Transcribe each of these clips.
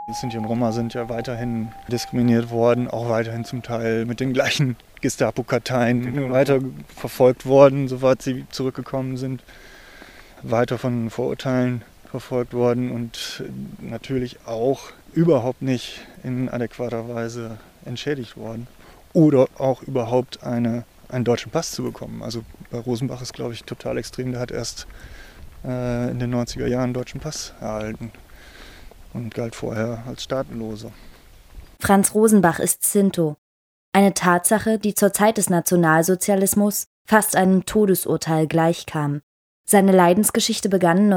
Sinti und Roma sind ja weiterhin diskriminiert worden, auch weiterhin zum Teil mit den gleichen Gestapo-Karteien weiter verfolgt worden, soweit sie zurückgekommen sind, weiter von Vorurteilen verfolgt worden und natürlich auch überhaupt nicht in adäquater Weise entschädigt worden. Oder auch überhaupt einen deutschen Pass zu bekommen. Also bei Rosenbach ist, glaube ich, total extrem. Der hat erst in den 90er Jahren einen deutschen Pass erhalten und galt vorher als Staatenloser. Franz Rosenbach ist Sinto. Eine Tatsache, die zur Zeit des Nationalsozialismus fast einem Todesurteil gleichkam. Seine Leidensgeschichte begann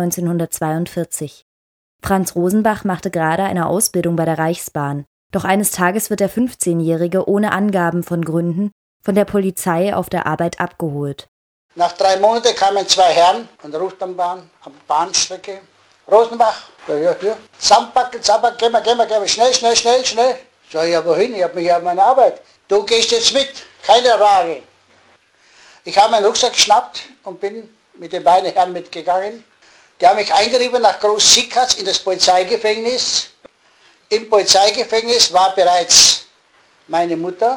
1942. Franz Rosenbach machte gerade eine Ausbildung bei der Reichsbahn. Doch eines Tages wird der 15-Jährige ohne Angaben von Gründen von der Polizei auf der Arbeit abgeholt. Nach 3 Monaten kamen 2 Herren von der Rufbahnbahn, am Bahnstrecke. Rosenbach, ja. Zusammenpacken, geh mal, schnell. Sag ich, ja, wohin? Ich habe mich ja an meine Arbeit. Du gehst jetzt mit, keine Frage. Ich habe meinen Rucksack geschnappt und bin mit den beiden Herren mitgegangen. Die haben mich eingerieben nach Groß-Sickatz in das Polizeigefängnis. Im Polizeigefängnis war bereits meine Mutter,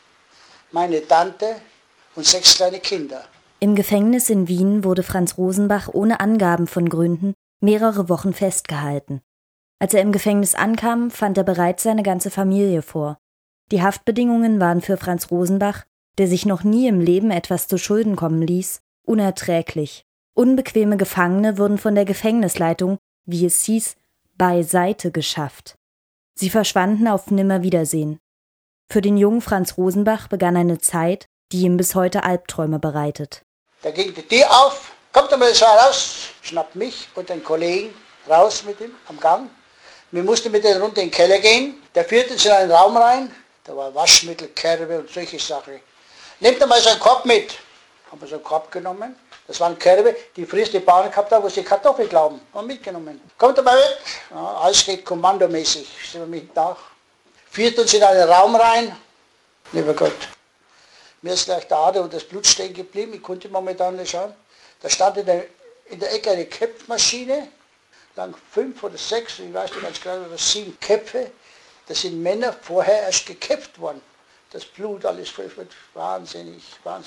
meine Tante und 6 kleine Kinder. Im Gefängnis in Wien wurde Franz Rosenbach ohne Angaben von Gründen mehrere Wochen festgehalten. Als er im Gefängnis ankam, fand er bereits seine ganze Familie vor. Die Haftbedingungen waren für Franz Rosenbach, der sich noch nie im Leben etwas zu Schulden kommen ließ, unerträglich. Unbequeme Gefangene wurden von der Gefängnisleitung, wie es hieß, beiseite geschafft. Sie verschwanden auf Nimmerwiedersehen. Für den jungen Franz Rosenbach begann eine Zeit, die ihm bis heute Albträume bereitet. Da ging die Tür auf, kommt einmal so raus, schnappt mich und den Kollegen raus mit ihm am Gang. Wir mussten mit denen runter in den Keller gehen. Der führte uns in einen Raum rein, da war Waschmittel, Körbe und solche Sachen. Nehmt einmal so einen Korb mit. Haben wir so einen Korb genommen. Das waren Körbe, die frisch die Bahn gehabt haben, wo sie Kartoffeln glauben. Haben mitgenommen. Kommt einmal mit. Ja, alles geht kommandomäßig. Sind wir mit nach. Führt uns in einen Raum rein. Lieber Gott. Mir ist gleich der Ader und das Blut stehen geblieben. Ich konnte momentan nicht schauen. Da stand in der Ecke eine Köpfmaschine. Lang 5 oder 6, ich weiß nicht ganz genau, oder 7 Köpfe. Das sind Männer vorher erst geköpft worden. Das Blut, alles voll, wahnsinnig.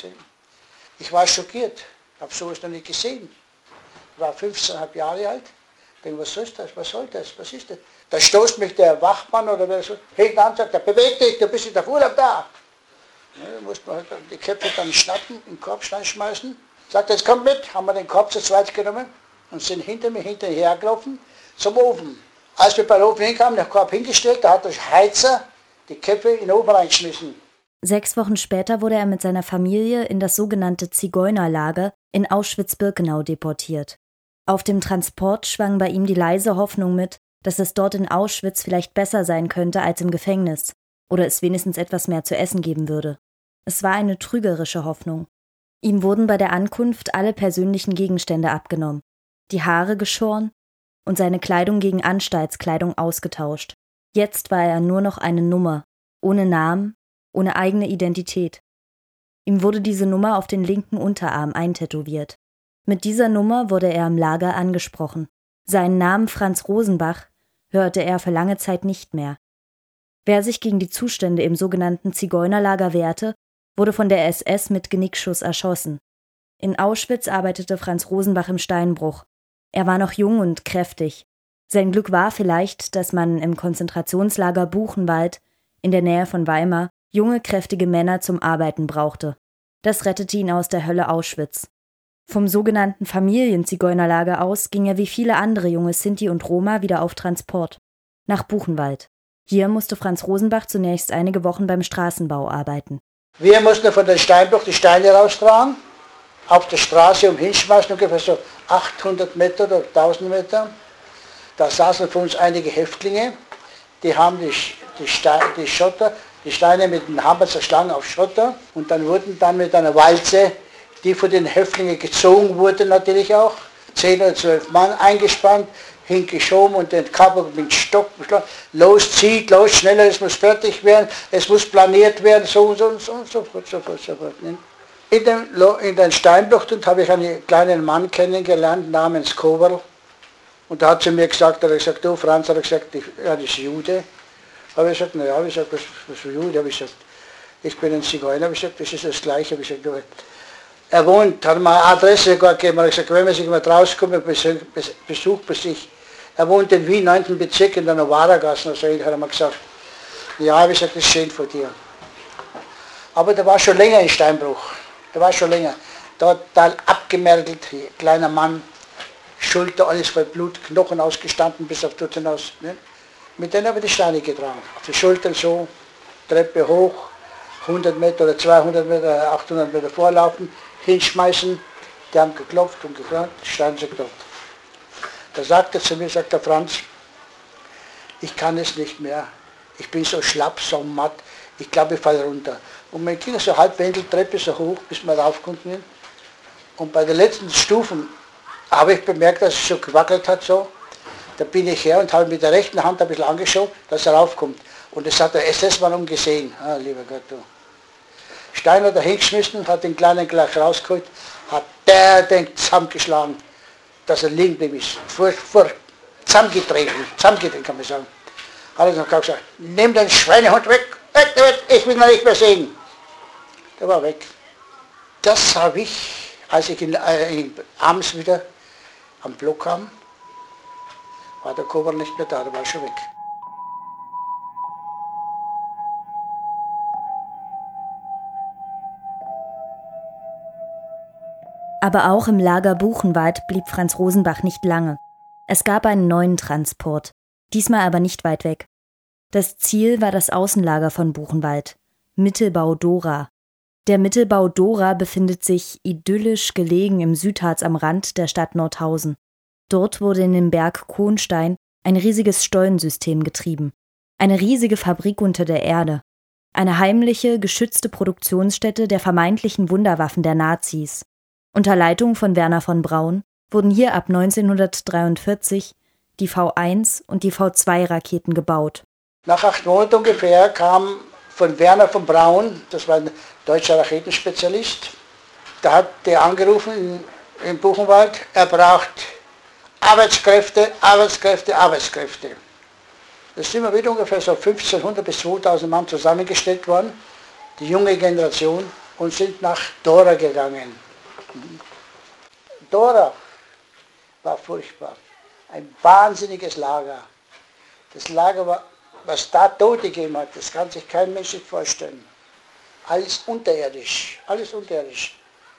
Ich war schockiert. Ich habe sowas noch nicht gesehen. Ich war 15,5 Jahre alt. Ich denke, was ist das? Was soll das? Was ist das? Da stoßt mich der Wachmann oder wer so hinten an und sagt, beweg dich, du bist in der Urlaub da. Ja, da musste man halt die Köpfe dann schnappen, in den Korb schmeißen. Sagt, jetzt kommt mit, haben wir den Korb zu zweit genommen und sind hinter mir hinterher gelaufen zum Ofen. Als wir beim Ofen hinkamen, den Korb hingestellt, da hat der Heizer die Köpfe in den Ofen reingeschmissen. 6 Wochen später wurde er mit seiner Familie in das sogenannte Zigeunerlager in Auschwitz-Birkenau deportiert. Auf dem Transport schwang bei ihm die leise Hoffnung mit, dass es dort in Auschwitz vielleicht besser sein könnte als im Gefängnis oder es wenigstens etwas mehr zu essen geben würde. Es war eine trügerische Hoffnung. Ihm wurden bei der Ankunft alle persönlichen Gegenstände abgenommen, die Haare geschoren und seine Kleidung gegen Anstaltskleidung ausgetauscht. Jetzt war er nur noch eine Nummer, ohne Namen, ohne eigene Identität. Ihm wurde diese Nummer auf den linken Unterarm eintätowiert. Mit dieser Nummer wurde er im Lager angesprochen. Seinen Namen Franz Rosenbach hörte er für lange Zeit nicht mehr. Wer sich gegen die Zustände im sogenannten Zigeunerlager wehrte, wurde von der SS mit Genickschuss erschossen. In Auschwitz arbeitete Franz Rosenbach im Steinbruch. Er war noch jung und kräftig. Sein Glück war vielleicht, dass man im Konzentrationslager Buchenwald in der Nähe von Weimar junge, kräftige Männer zum Arbeiten brauchte. Das rettete ihn aus der Hölle Auschwitz. Vom sogenannten Familienzigeunerlager aus ging er wie viele andere junge Sinti und Roma wieder auf Transport. Nach Buchenwald. Hier musste Franz Rosenbach zunächst einige Wochen beim Straßenbau arbeiten. Wir mussten von den Steinbruch die Steine raustragen, auf der Straße hinschmeißen, ungefähr so 800 Meter oder 1000 Meter. Da saßen von uns einige Häftlinge, die haben die Steine mit dem Hammer zerschlagen auf Schotter und dann wurden dann mit einer Walze, die von den Häftlingen gezogen wurde natürlich auch, 10 oder 12 Mann eingespannt, hingeschoben und den Körper mit dem Stock beschlagen. Los, zieht, los, schneller, es muss fertig werden, es muss planiert werden, so und so fort. Ne? In den Steinbruch habe ich einen kleinen Mann kennengelernt namens Koberl. Und da hat sie mir gesagt, du Franz, das ist Jude. Habe ich gesagt, naja, was für Jude? Habe ich gesagt, ich bin ein Zigeuner. Habe ich gesagt, das ist das Gleiche. Habe ich gesagt, er wohnt, hat mir eine Adresse gegeben. Habe ich gesagt, wenn man sich mal rauskommt, Besuch bei sich. Er wohnt in Wien, 9. Bezirk, in der Novara-Gasse. Also hat er mir gesagt, ja, habe ich gesagt, das ist schön von dir. Aber der war schon länger in Steinbruch. Der war schon länger. Total abgemergelt, kleiner Mann, Schulter, alles voll Blut, Knochen ausgestanden bis auf dort hinaus. Ne? Mit denen habe ich die Steine getragen. Die Schultern so, Treppe hoch, 100 Meter oder 200 Meter, 800 Meter vorlaufen, hinschmeißen. Die haben geklopft und gefragt, die Steine sind dort. Da sagte er zu mir, sagt der Franz, ich kann es nicht mehr. Ich bin so schlapp, so matt, ich glaube, ich falle runter. Und mein Kind so halb Wendeltreppe so hoch, bis man raufkommt. Und bei den letzten Stufen habe ich bemerkt, dass es so gewackelt hat. So. Da bin ich her und habe mit der rechten Hand ein bisschen angeschaut, dass er raufkommt. Und das hat der SS-Mann gesehen. Ah, lieber Gott, du. Stein hat er hingeschmissen, hat den Kleinen gleich rausgeholt, hat der den zusammengeschlagen, dass er liegen geblieben ist. Zusammengetreten kann man sagen. Hat er noch gesagt, nimm den Schweinehund weg, ich will ihn nicht mehr sehen. Der war weg. Das habe ich, als ich abends wieder am Block kam, war der Kober nicht mehr da, der war schon weg. Aber auch im Lager Buchenwald blieb Franz Rosenbach nicht lange. Es gab einen neuen Transport, diesmal aber nicht weit weg. Das Ziel war das Außenlager von Buchenwald, Mittelbau Dora. Der Mittelbau Dora befindet sich idyllisch gelegen im Südharz am Rand der Stadt Nordhausen. Dort wurde in dem Berg Kohnstein ein riesiges Stollensystem getrieben. Eine riesige Fabrik unter der Erde. Eine heimliche, geschützte Produktionsstätte der vermeintlichen Wunderwaffen der Nazis. Unter Leitung von Wernher von Braun wurden hier ab 1943 die V1 und die V2-Raketen gebaut. Nach 8 Monaten ungefähr kam von Wernher von Braun, das war ein deutscher Raketenspezialist, da hat der angerufen in Buchenwald, er braucht Arbeitskräfte. Das sind wir wieder ungefähr so 1500 bis 2000 Mann zusammengestellt worden, die junge Generation, und sind nach Dora gegangen. Dora war furchtbar, ein wahnsinniges Lager. Das Lager war, was da Tote gegeben hat, das kann sich kein Mensch sich vorstellen. Alles unterirdisch, alles unterirdisch.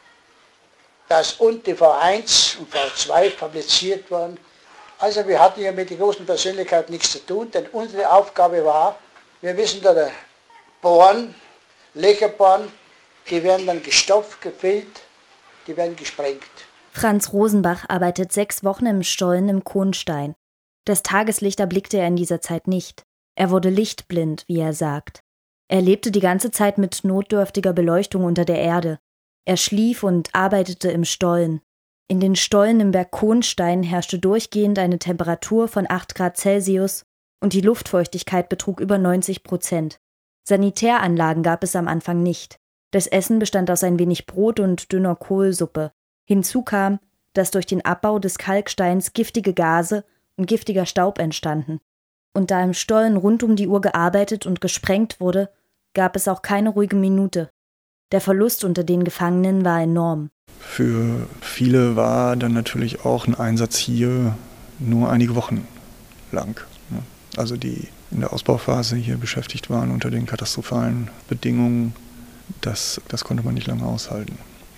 Das und die V1 und V2 fabriziert worden. Also wir hatten ja mit den großen Persönlichkeiten nichts zu tun, denn unsere Aufgabe war, wir müssen da bohren, Löcher bohren, die werden dann gestopft, gefüllt, die werden gesprengt. Franz Rosenbach arbeitet 6 Wochen im Stollen im Kohnstein. Das Tageslicht erblickte er in dieser Zeit nicht. Er wurde lichtblind, wie er sagt. Er lebte die ganze Zeit mit notdürftiger Beleuchtung unter der Erde. Er schlief und arbeitete im Stollen. In den Stollen im Berg Kohnstein herrschte durchgehend eine Temperatur von 8 Grad Celsius und die Luftfeuchtigkeit betrug über 90%. Sanitäranlagen gab es am Anfang nicht. Das Essen bestand aus ein wenig Brot und dünner Kohlsuppe. Hinzu kam, dass durch den Abbau des Kalksteins giftige Gase und giftiger Staub entstanden. Und da im Stollen rund um die Uhr gearbeitet und gesprengt wurde, gab es auch keine ruhige Minute. Der Verlust unter den Gefangenen war enorm. Für viele war dann natürlich auch ein Einsatz hier nur einige Wochen lang. Also die in der Ausbauphase hier beschäftigt waren unter den katastrophalen Bedingungen, das konnte man nicht lange aushalten.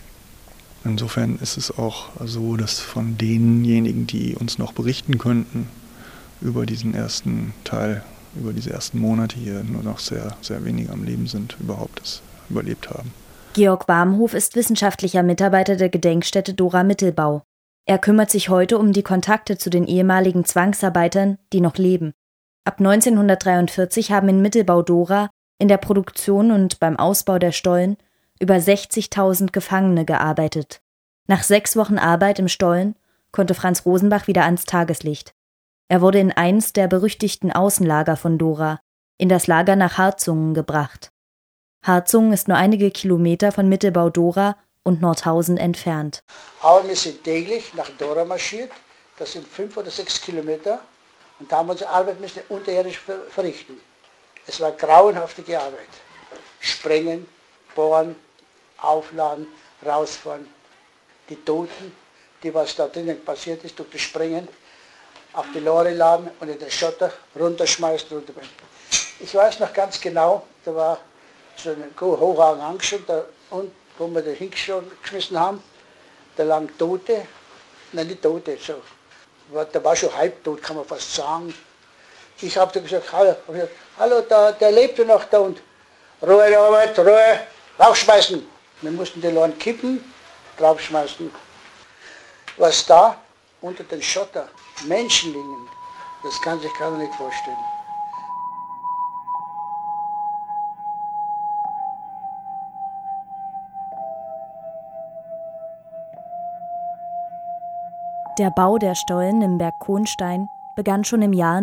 Insofern ist es auch so, dass von denjenigen, die uns noch berichten könnten über diesen ersten Teil, über diese ersten Monate hier, nur noch sehr, sehr wenige am Leben sind, überhaupt das überlebt haben. Georg Warmhof ist wissenschaftlicher Mitarbeiter der Gedenkstätte Dora Mittelbau. Er kümmert sich heute um die Kontakte zu den ehemaligen Zwangsarbeitern, die noch leben. Ab 1943 haben in Mittelbau Dora, in der Produktion und beim Ausbau der Stollen, über 60.000 Gefangene gearbeitet. Nach 6 Wochen Arbeit im Stollen konnte Franz Rosenbach wieder ans Tageslicht. Er wurde in eins der berüchtigten Außenlager von Dora, in das Lager nach Harzungen, gebracht. Harzungen ist nur einige Kilometer von Mittelbau Dora und Nordhausen entfernt. Aber wir sind täglich nach Dora marschiert, Das sind 5 oder 6 Kilometer. Und da haben wir unsere Arbeit müssen wir unterirdisch verrichten. Es war grauenhafte Arbeit. Sprengen, bohren, aufladen, rausfahren. Die Toten, die was da drinnen passiert ist, durch das Sprengen, auf die Lore laden und in den Schotter runterschmeißen, runterbringen. Ich weiß noch ganz genau, da war so ein Hochhagen angeschaut, da unten, wo wir den hingeschmissen haben, da lagen Tote, nein, nicht Tote, so. Der war schon halbtot, kann man fast sagen. Ich habe gesagt, hallo, der lebte noch da und Ruhe, Robert, Ruhe, raufschmeißen. Wir mussten die Leute kippen, draufschmeißen. Was da unter den Schotter Menschen liegen, das kann sich keiner nicht vorstellen. Der Bau der Stollen im Berg Kohnstein begann schon im Jahr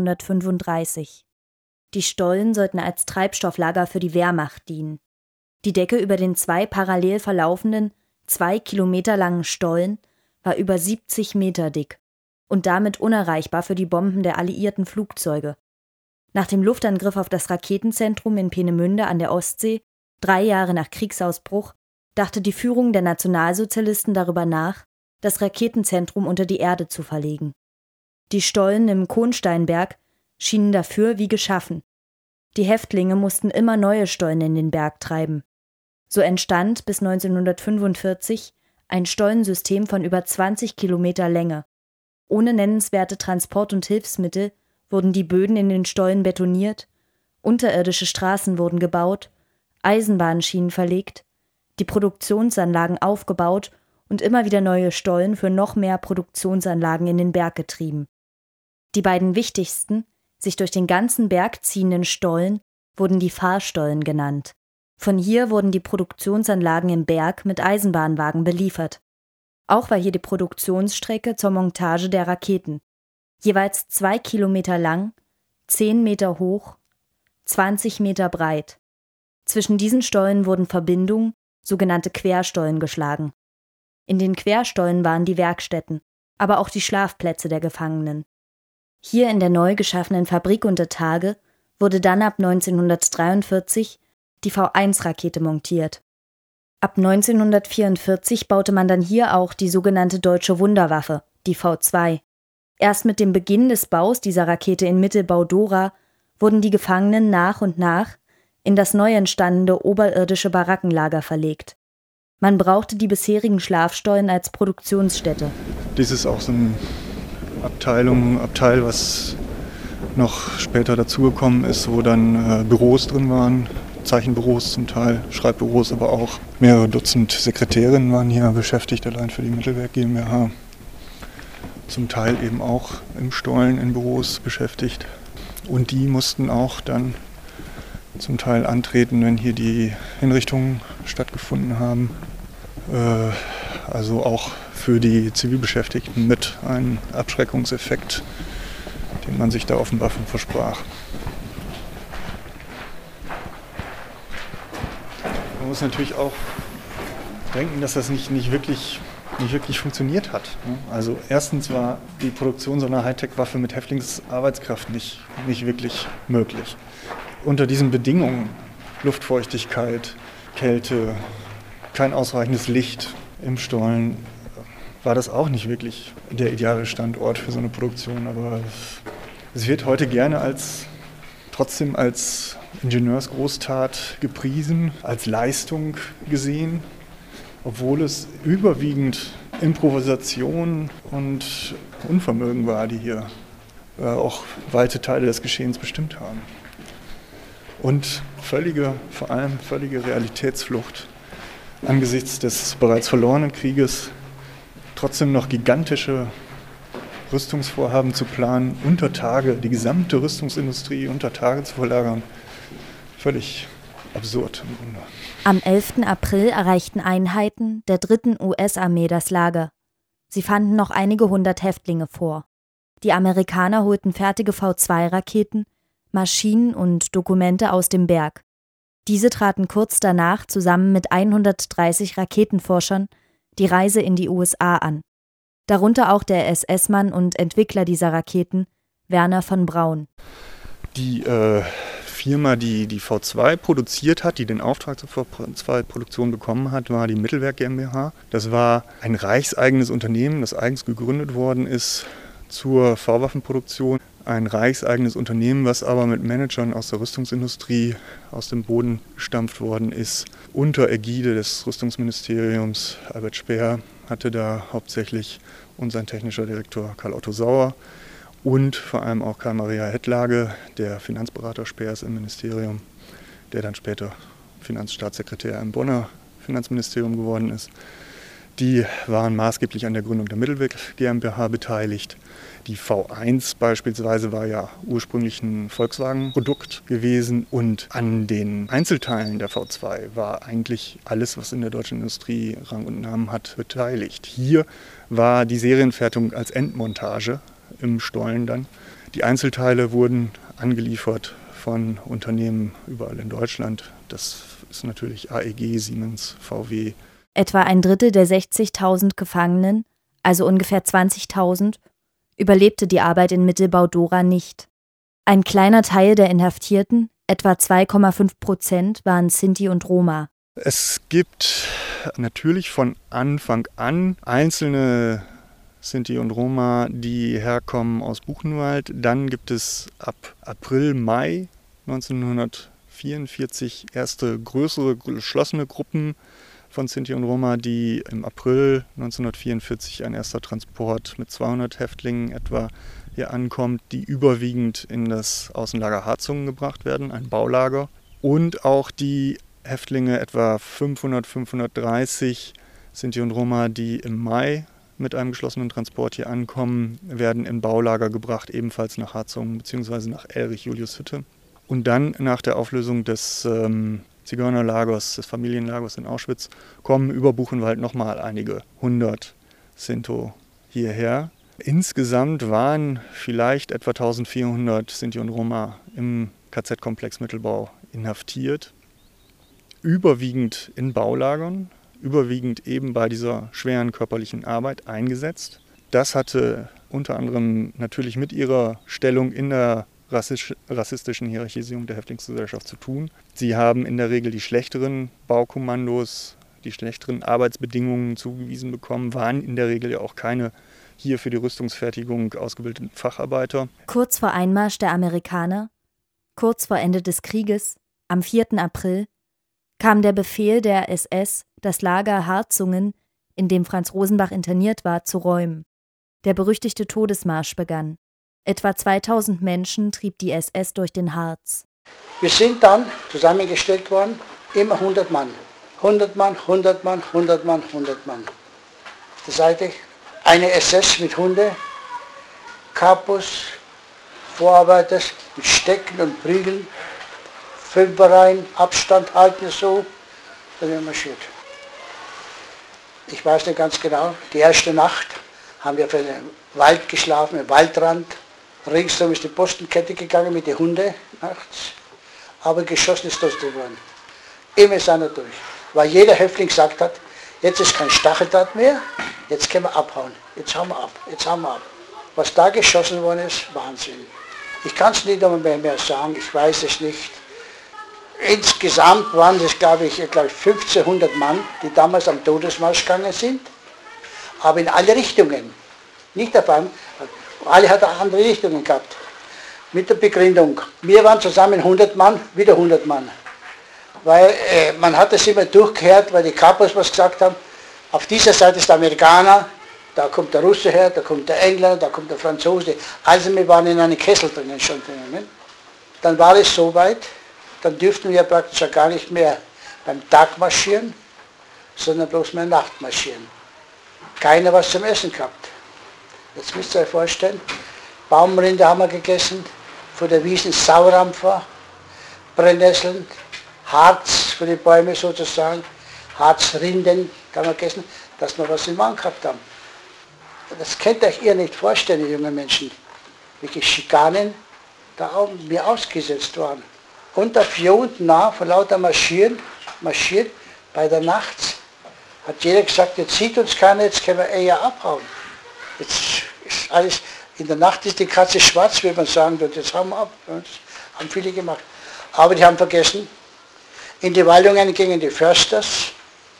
1935. Die Stollen sollten als Treibstofflager für die Wehrmacht dienen. Die Decke über den 2 parallel verlaufenden, 2 Kilometer langen Stollen war über 70 Meter dick und damit unerreichbar für die Bomben der alliierten Flugzeuge. Nach dem Luftangriff auf das Raketenzentrum in Peenemünde an der Ostsee, 3 Jahre nach Kriegsausbruch, dachte die Führung der Nationalsozialisten darüber nach, das Raketenzentrum unter die Erde zu verlegen. Die Stollen im Kohnsteinberg schienen dafür wie geschaffen. Die Häftlinge mussten immer neue Stollen in den Berg treiben. So entstand bis 1945 ein Stollensystem von über 20 Kilometer Länge. Ohne nennenswerte Transport- und Hilfsmittel wurden die Böden in den Stollen betoniert, unterirdische Straßen wurden gebaut, Eisenbahnschienen verlegt, die Produktionsanlagen aufgebaut und immer wieder neue Stollen für noch mehr Produktionsanlagen in den Berg getrieben. Die beiden wichtigsten, sich durch den ganzen Berg ziehenden Stollen wurden die Fahrstollen genannt. Von hier wurden die Produktionsanlagen im Berg mit Eisenbahnwagen beliefert. Auch war hier die Produktionsstrecke zur Montage der Raketen. Jeweils 2 Kilometer lang, 10 Meter hoch, 20 Meter breit. Zwischen diesen Stollen wurden Verbindungen, sogenannte Querstollen, geschlagen. In den Querstollen waren die Werkstätten, aber auch die Schlafplätze der Gefangenen. Hier in der neu geschaffenen Fabrik unter Tage wurde dann ab 1943 die V1-Rakete montiert. Ab 1944 baute man dann hier auch die sogenannte Deutsche Wunderwaffe, die V2. Erst mit dem Beginn des Baus dieser Rakete in Mittelbau-Dora wurden die Gefangenen nach und nach in das neu entstandene oberirdische Barackenlager verlegt. Man brauchte die bisherigen Schlafstollen als Produktionsstätte. Dies ist auch so ein Abteil, was noch später dazugekommen ist, wo dann Büros drin waren, Zeichenbüros zum Teil, Schreibbüros, aber auch mehrere Dutzend Sekretärinnen waren hier beschäftigt, allein für die Mittelwerk GmbH. Zum Teil eben auch im Stollen in Büros beschäftigt. Und die mussten auch dann zum Teil antreten, wenn hier die Hinrichtungen stattgefunden haben. Also auch für die Zivilbeschäftigten mit einem Abschreckungseffekt, den man sich da offenbar von versprach. Man muss natürlich auch denken, dass das nicht wirklich funktioniert hat. Also erstens war die Produktion so einer Hightech-Waffe mit Häftlingsarbeitskraft nicht wirklich möglich. Unter diesen Bedingungen, Luftfeuchtigkeit, Kälte, kein ausreichendes Licht im Stollen, war das auch nicht wirklich der ideale Standort für so eine Produktion. Aber es wird heute gerne trotzdem als Ingenieursgroßtat gepriesen, als Leistung gesehen, obwohl es überwiegend Improvisation und Unvermögen war, die hier auch weite Teile des Geschehens bestimmt haben. Und vor allem völlige Realitätsflucht angesichts des bereits verlorenen Krieges, trotzdem noch gigantische Rüstungsvorhaben zu planen, unter Tage, die gesamte Rüstungsindustrie unter Tage zu verlagern. Völlig absurd im Grunde. Am 11. April erreichten Einheiten der 3. US-Armee das Lager. Sie fanden noch einige hundert Häftlinge vor. Die Amerikaner holten fertige V2-Raketen, Maschinen und Dokumente aus dem Berg. Diese traten kurz danach zusammen mit 130 Raketenforschern die Reise in die USA an. darunter auch der SS-Mann und Entwickler dieser Raketen, Werner von Braun. Die Firma, die die V2 produziert hat, die den Auftrag zur V2-Produktion bekommen hat, war die Mittelwerk GmbH. Das war ein reichseigenes Unternehmen, das eigens gegründet worden ist zur V-Waffenproduktion. Ein reichseigenes Unternehmen, was aber mit Managern aus der Rüstungsindustrie aus dem Boden gestampft worden ist. Unter Ägide des Rüstungsministeriums. Albert Speer hatte da hauptsächlich und sein technischer Direktor Karl Otto Sauer und vor allem auch Karl-Maria Hettlage, der Finanzberater Speers im Ministerium, der dann später Finanzstaatssekretär im Bonner Finanzministerium geworden ist. Die waren maßgeblich an der Gründung der Mittelwerk GmbH beteiligt. Die V1 beispielsweise war ja ursprünglich ein Volkswagen-Produkt gewesen und an den Einzelteilen der V2 war eigentlich alles, was in der deutschen Industrie Rang und Namen hat, beteiligt. Hier war die Serienfertigung als Endmontage im Stollen dann. Die Einzelteile wurden angeliefert von Unternehmen überall in Deutschland. Das ist natürlich AEG, Siemens, VW. Etwa ein Drittel der 60.000 Gefangenen, also ungefähr 20.000, überlebte die Arbeit in Mittelbau-Dora nicht. Ein kleiner Teil der Inhaftierten, etwa 2,5%, waren Sinti und Roma. Es gibt natürlich von Anfang an einzelne Sinti und Roma, die herkommen aus Buchenwald. Dann gibt es ab April, Mai 1944 erste größere geschlossene Gruppen von Sinti und Roma, die im April 1944 ein erster Transport mit 200 Häftlingen etwa hier ankommt, die überwiegend in das Außenlager Harzungen gebracht werden, ein Baulager. Und auch die Häftlinge, etwa 530 Sinti und Roma, die im Mai mit einem geschlossenen Transport hier ankommen, werden in Baulager gebracht, ebenfalls nach Harzungen bzw. nach Elrich-Juliushütte. Und dann nach der Auflösung des Zigeunerlagers, des Familienlagers in Auschwitz, kommen über Buchenwald nochmal einige 100 Sinto hierher. Insgesamt waren vielleicht etwa 1400 Sinti und Roma im KZ-Komplex Mittelbau inhaftiert, überwiegend in Baulagern, überwiegend eben bei dieser schweren körperlichen Arbeit eingesetzt. Das hatte unter anderem natürlich mit ihrer Stellung in der rassistischen Hierarchisierung der Häftlingsgesellschaft zu tun. Sie haben in der Regel die schlechteren Baukommandos, die schlechteren Arbeitsbedingungen zugewiesen bekommen, waren in der Regel ja auch keine hier für die Rüstungsfertigung ausgebildeten Facharbeiter. Kurz vor Einmarsch der Amerikaner, kurz vor Ende des Krieges, am 4. April, kam der Befehl der SS, das Lager Harzungen, in dem Franz Rosenbach interniert war, zu räumen. Der berüchtigte Todesmarsch begann. Etwa 2000 Menschen trieb die SS durch den Harz. Wir sind dann zusammengestellt worden, immer 100 Mann. 100 Mann, 100 Mann, 100 Mann, 100 Mann. Auf der Seite eine SS mit Hunde, Kapus, Vorarbeiter mit Stecken und Prügeln, Fünferreihen, Abstand halten so, dann sind wir marschiert. Ich weiß nicht ganz genau, die erste Nacht haben wir für den Wald geschlafen, im Waldrand. Ringsum ist die Postenkette gegangen mit den Hunden nachts, aber geschossen ist trotzdem worden. Immer sind wir durch, weil jeder Häftling gesagt hat, jetzt ist kein Stacheldraht mehr, jetzt können wir abhauen, jetzt hauen wir ab, jetzt hauen wir ab. Was da geschossen worden ist, Wahnsinn. Ich kann es nicht mehr sagen, ich weiß es nicht. Insgesamt waren es, glaube ich, 1500 Mann, die damals am Todesmarsch gegangen sind, aber in alle Richtungen. Nicht auf einmal, alle hatten andere Richtungen gehabt. Mit der Begründung, wir waren zusammen 100 Mann, wieder 100 Mann. Weil man hat es immer durchgehört, weil die Kapos was gesagt haben, auf dieser Seite ist der Amerikaner, da kommt der Russe her, da kommt der Engländer, da kommt der Franzose. Also wir waren in einem Kessel drinnen schon drinnen. Dann war es soweit, dann dürften wir praktisch ja gar nicht mehr beim Tag marschieren, sondern bloß mehr Nacht marschieren. Keiner was zum Essen gehabt. Jetzt müsst ihr euch vorstellen, Baumrinde haben wir gegessen, vor der Wiesen Saurampfer, Brennnesseln, Harz für die Bäume sozusagen, Harzrinden haben wir gegessen, dass wir was im Magen gehabt haben. Das könnt ihr euch ihr nicht vorstellen, junge Menschen, welche Schikanen da oben mir ausgesetzt waren. Und auf hier unten nach, von lauter marschiert, bei der Nacht, hat jeder gesagt, jetzt sieht uns keiner, jetzt können wir eher abhauen. Jetzt ist alles, in der Nacht ist die Katze schwarz, wie man sagen würde. Das haben viele gemacht. Aber die haben vergessen, in die Waldungen gingen die Försters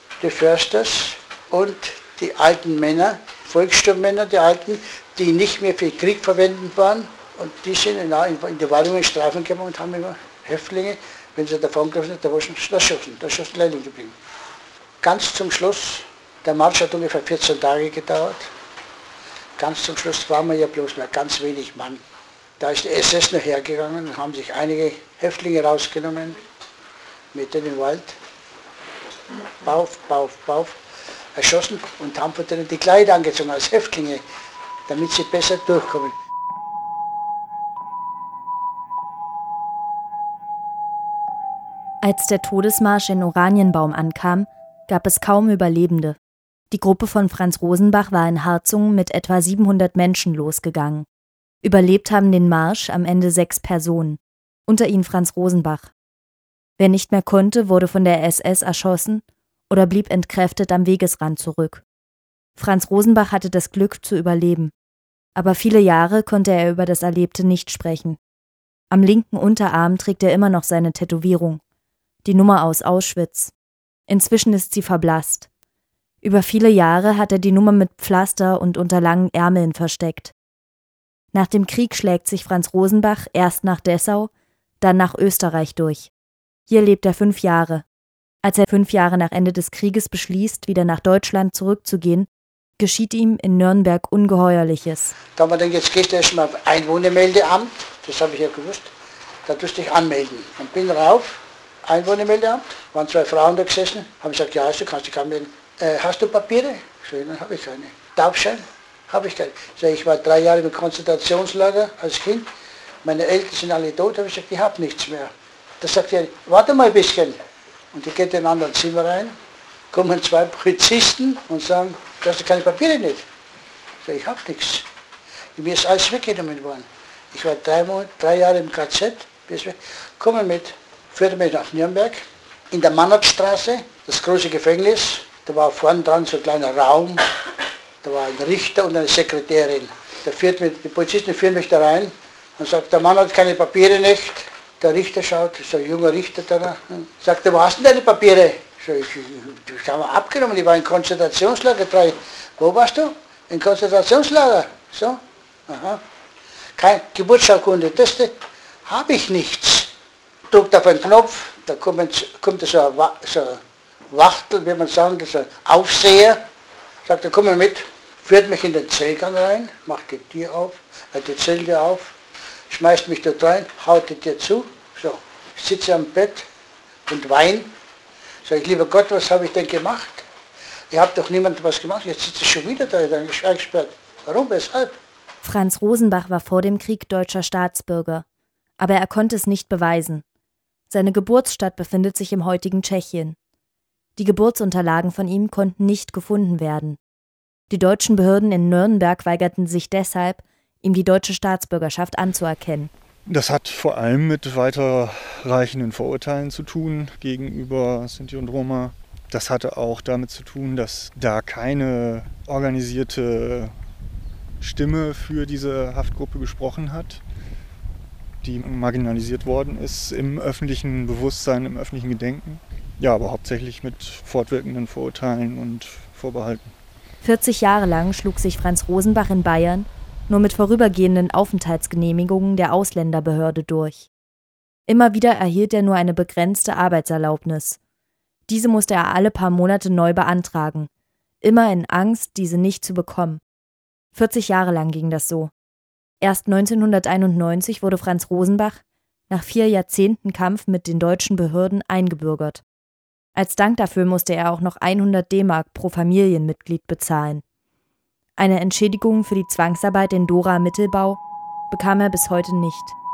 und die alten Männer, Volkssturmmänner, die alten, die nicht mehr für Krieg verwendet waren. Und die sind in die Waldungen Strafen gemacht und haben immer Häftlinge, wenn sie davon gelaufen sind, da schossen Leute geblieben. Ganz zum Schluss, der Marsch hat ungefähr 14 Tage gedauert. Ganz zum Schluss waren wir ja bloß mehr ganz wenig Mann. Da ist die SS noch hergegangen und haben sich einige Häftlinge rausgenommen, mitten im Wald, Bauf, erschossen und haben von denen die Kleider angezogen als Häftlinge, damit sie besser durchkommen. Als der Todesmarsch in Oranienbaum ankam, gab es kaum Überlebende. Die Gruppe von Franz Rosenbach war in Harzungen mit etwa 700 Menschen losgegangen. Überlebt haben den Marsch am Ende 6 Personen, unter ihnen Franz Rosenbach. Wer nicht mehr konnte, wurde von der SS erschossen oder blieb entkräftet am Wegesrand zurück. Franz Rosenbach hatte das Glück zu überleben, aber viele Jahre konnte er über das Erlebte nicht sprechen. Am linken Unterarm trägt er immer noch seine Tätowierung, die Nummer aus Auschwitz. Inzwischen ist sie verblasst. Über viele Jahre hat er die Nummer mit Pflaster und unter langen Ärmeln versteckt. Nach dem Krieg schlägt sich Franz Rosenbach erst nach Dessau, dann nach Österreich durch. Hier lebt er 5 Jahre. Als er 5 Jahre nach Ende des Krieges beschließt, wieder nach Deutschland zurückzugehen, geschieht ihm in Nürnberg Ungeheuerliches. Da haben wir dann, jetzt gehst du erstmal auf Einwohnermeldeamt, das habe ich ja gewusst, da tust du dich anmelden. Und bin rauf, Einwohnermeldeamt, waren 2 Frauen da gesessen, haben gesagt, ja, du kannst dich anmelden. Hast du Papiere? Ich sage, dann habe ich keine. Taufschein? Habe ich keine. Ich war 3 Jahre im Konzentrationslager als Kind, meine Eltern sind alle tot, habe ich gesagt, ich habe nichts mehr. Da sagt er, warte mal ein bisschen. Und die geht in ein anderes Zimmer rein, kommen 2 Polizisten und sagen, du hast keine Papiere nicht. Ich sage, ich habe nichts. Mir ist alles weggenommen worden. Ich war 3 Jahre im KZ, kommen mit, führte mich nach Nürnberg, in der Mannertstraße, das große Gefängnis, da war vorne dran so ein kleiner Raum, da war ein Richter und eine Sekretärin. Die Polizisten führen mich da rein und sagt, der Mann hat keine Papiere nicht. Der Richter schaut, so ein junger Richter da, sagt, wo hast du denn deine Papiere? Ich habe abgenommen, ich war in Konzentrationslager 3. Wo warst du? In Konzentrationslager. So, aha. Kein Geburtsurkunde, das habe ich nichts. Drückt auf einen Knopf, da kommt so ein Wachtel, wie man sagen, so ein Aufseher, sagt er, komm mal mit, führt mich in den Zellgang rein, macht die Tür auf, die Zelle auf, schmeißt mich dort rein, haut die Tür zu, so, ich sitze am Bett und weine, sage ich, lieber Gott, was habe ich denn gemacht? Ihr habt doch niemand was gemacht, jetzt sitze ich schon wieder da, dann ist eingesperrt. Warum, weshalb? Franz Rosenbach war vor dem Krieg deutscher Staatsbürger, aber er konnte es nicht beweisen. Seine Geburtsstadt befindet sich im heutigen Tschechien. Die Geburtsunterlagen von ihm konnten nicht gefunden werden. Die deutschen Behörden in Nürnberg weigerten sich deshalb, ihm die deutsche Staatsbürgerschaft anzuerkennen. Das hat vor allem mit weiterreichenden Vorurteilen zu tun gegenüber Sinti und Roma. Das hatte auch damit zu tun, dass da keine organisierte Stimme für diese Haftgruppe gesprochen hat, die marginalisiert worden ist im öffentlichen Bewusstsein, im öffentlichen Gedenken. Ja, aber hauptsächlich mit fortwirkenden Vorurteilen und Vorbehalten. 40 Jahre lang schlug sich Franz Rosenbach in Bayern nur mit vorübergehenden Aufenthaltsgenehmigungen der Ausländerbehörde durch. Immer wieder erhielt er nur eine begrenzte Arbeitserlaubnis. Diese musste er alle paar Monate neu beantragen, immer in Angst, diese nicht zu bekommen. 40 Jahre lang ging das so. Erst 1991 wurde Franz Rosenbach nach 4 Jahrzehnten Kampf mit den deutschen Behörden eingebürgert. Als Dank dafür musste er auch noch 100 D-Mark pro Familienmitglied bezahlen. Eine Entschädigung für die Zwangsarbeit in Dora-Mittelbau bekam er bis heute nicht.